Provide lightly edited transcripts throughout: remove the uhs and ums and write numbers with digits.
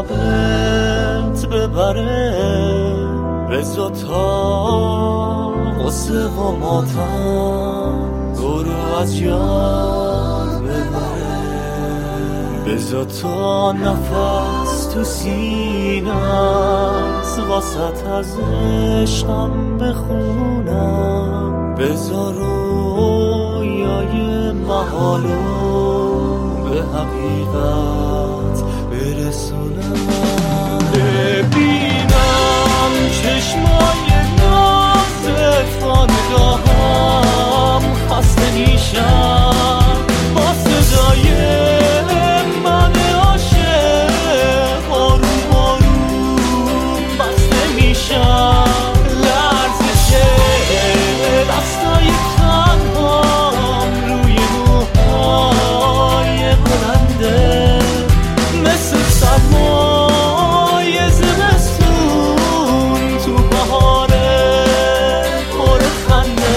یادت ببره، بذار تا غصه و ماتم برو از یاد ببره، بذار تا نفس تو سینه‌ست واسط از عشقم بخونم، بذار رویای محالو به حقیقت برسونم. ببینم چشمای نازت با نگاهم خسته میشم، با صدای من عاشق آروم آروم بسته میشم، لرزش دستای تنهام روی موهای بلنده، مثل سرمای زمستون تو بهار پر خنده.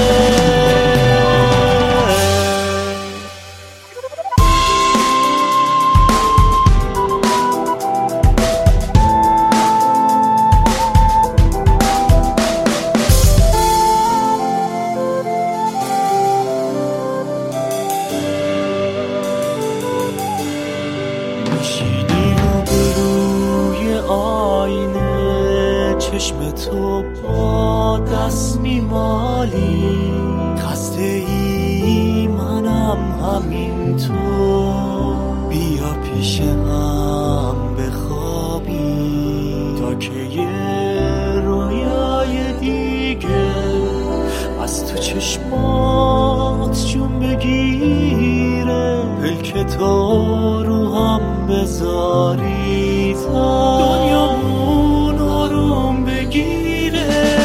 میشینی روبروی آینه، چشم تو با دست میمالی، خسته ای منم همینطور، بیا پیش هم بخوابی تا که یه رویای دیگه از تو چشمات جون بگیره، پلک تو رو هم بذاری تا دنیامون آروم بگیره.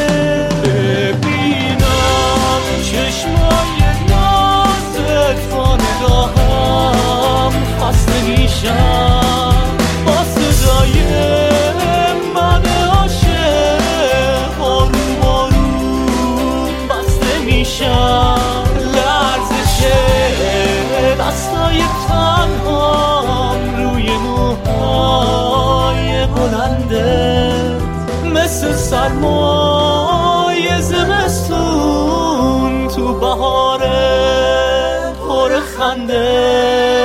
ببینم چشمای نازت با نگاهم خسته میشم، با صدای من عاشق آروم آروم بسته میشم، لرزش دستای تنهام روی موهای بلندت، مثل سرمای زمستون تو بهار پر خنده.